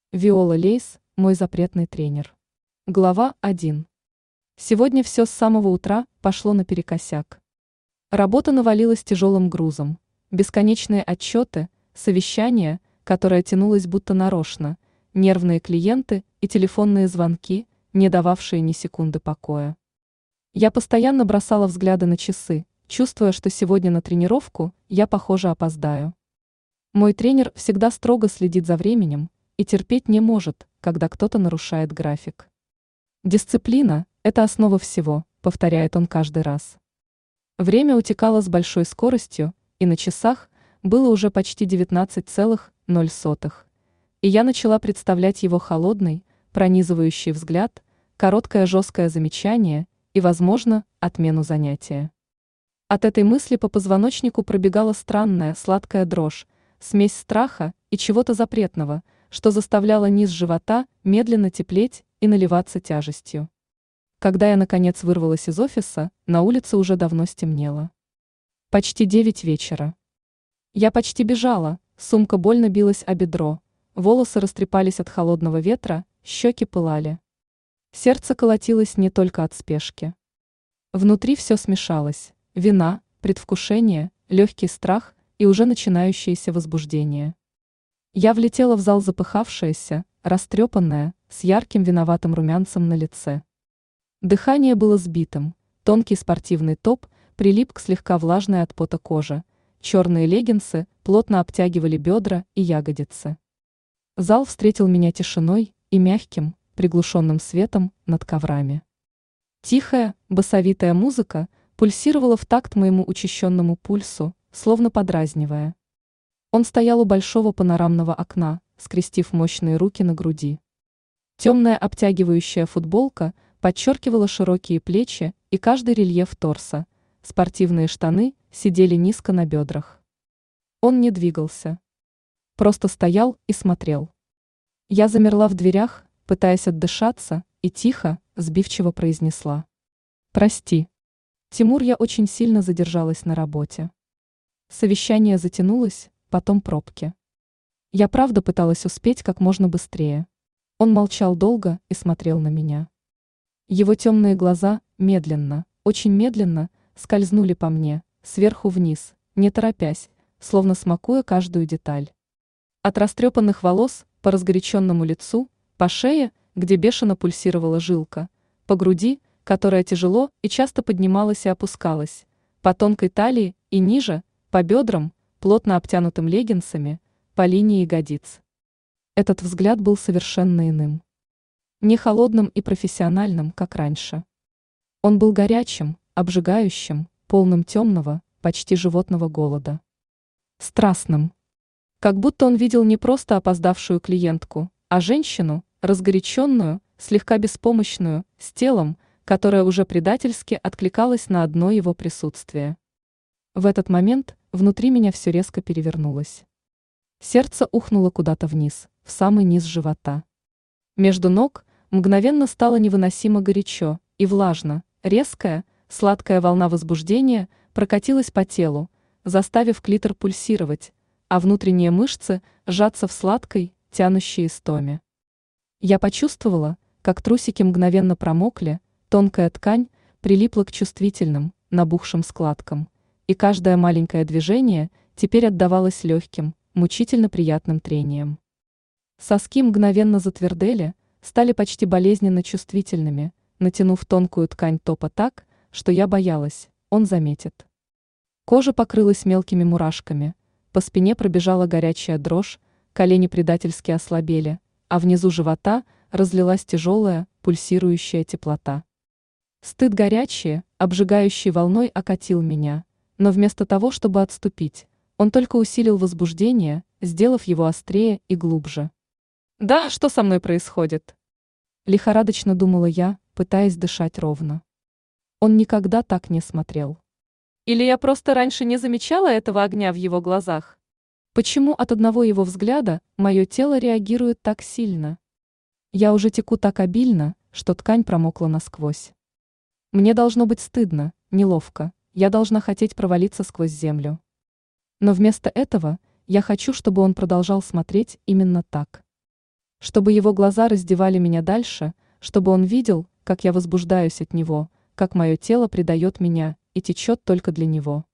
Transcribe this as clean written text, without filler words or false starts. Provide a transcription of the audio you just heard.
Виола Лейс, мой запретный тренер. Глава 1. Сегодня все с самого утра пошло наперекосяк. Работа навалилась тяжелым грузом. Бесконечные отчеты, совещания, которое тянулось будто нарочно, нервные клиенты и телефонные звонки, не дававшие ни секунды покоя. Я постоянно бросала взгляды на часы, чувствуя, что сегодня на тренировку я, похоже, опоздаю. Мой тренер всегда строго следит за временем и терпеть не может, когда кто-то нарушает график. «Дисциплина – это основа всего», – повторяет он каждый раз. Время утекало с большой скоростью, и на часах было уже почти 19:00, и я начала представлять его холодный, пронизывающий взгляд, короткое жесткое замечание и, возможно, отмену занятия. От этой мысли по позвоночнику пробегала странная сладкая дрожь, смесь страха и чего-то запретного, что заставляло низ живота медленно теплеть и наливаться тяжестью. Когда я, наконец, вырвалась из офиса, на улице уже давно стемнело. Почти 9 вечера. Я почти бежала, сумка больно билась о бедро, волосы растрепались от холодного ветра, щеки пылали. Сердце колотилось не только от спешки. Внутри все смешалось: вина, предвкушение, легкий страх и уже начинающееся возбуждение. Я влетела в зал запыхавшаяся, растрепанная, с ярким виноватым румянцем на лице. Дыхание было сбитым, тонкий спортивный топ прилип к слегка влажной от пота коже, черные леггинсы плотно обтягивали бедра и ягодицы. Зал встретил меня тишиной и мягким, приглушенным светом над коврами. Тихая, басовитая музыка пульсировала в такт моему учащенному пульсу, словно подразнивая. Он стоял у большого панорамного окна, скрестив мощные руки на груди. Темная обтягивающая футболка подчеркивала широкие плечи и каждый рельеф торса, спортивные штаны сидели низко на бедрах. Он не двигался. Просто стоял и смотрел. Я замерла в дверях, пытаясь отдышаться, и тихо, сбивчиво произнесла: «Прости, Тимур, я очень сильно задержалась на работе». Совещание затянулось, потом пробки. Я правда пыталась успеть как можно быстрее. Он молчал долго и смотрел на меня. Его темные глаза медленно, очень медленно, скользнули по мне, сверху вниз, не торопясь, словно смакуя каждую деталь. От растрепанных волос по разгоряченному лицу, по шее, где бешено пульсировала жилка, по груди, которая тяжело и часто поднималась и опускалась, по тонкой талии и ниже, по бедрам, плотно обтянутым леггинсами, по линии ягодиц. Этот взгляд был совершенно иным. Не холодным и профессиональным, как раньше. Он был горячим, обжигающим, полным темного, почти животного голода. Страстным. Как будто он видел не просто опоздавшую клиентку, а женщину, разгоряченную, слегка беспомощную, с телом, которое уже предательски откликалось на одно его присутствие. В этот момент внутри меня все резко перевернулось. Сердце ухнуло куда-то вниз, в самый низ живота. Между ног мгновенно стало невыносимо горячо и влажно, резкая, сладкая волна возбуждения прокатилась по телу, заставив клитор пульсировать, а внутренние мышцы сжаться в сладкой, тянущей истоме. Я почувствовала, как трусики мгновенно промокли, тонкая ткань прилипла к чувствительным, набухшим складкам, и каждое маленькое движение теперь отдавалось легким, мучительно приятным трением. Соски мгновенно затвердели, стали почти болезненно чувствительными, натянув тонкую ткань топа так, что я боялась, он заметит. Кожа покрылась мелкими мурашками, по спине пробежала горячая дрожь, колени предательски ослабели, а внизу живота разлилась тяжелая, пульсирующая теплота. Стыд горячий, обжигающей волной окатил меня, но вместо того, чтобы отступить, он только усилил возбуждение, сделав его острее и глубже. «Да, что со мной происходит?» Лихорадочно думала я, пытаясь дышать ровно. Он никогда так не смотрел. Или я просто раньше не замечала этого огня в его глазах? Почему от одного его взгляда мое тело реагирует так сильно? Я уже теку так обильно, что ткань промокла насквозь. Мне должно быть стыдно, неловко, я должна хотеть провалиться сквозь землю. Но вместо этого я хочу, чтобы он продолжал смотреть именно так. Чтобы его глаза раздевали меня дальше, чтобы он видел, как я возбуждаюсь от него, как мое тело предает меня и течет только для него.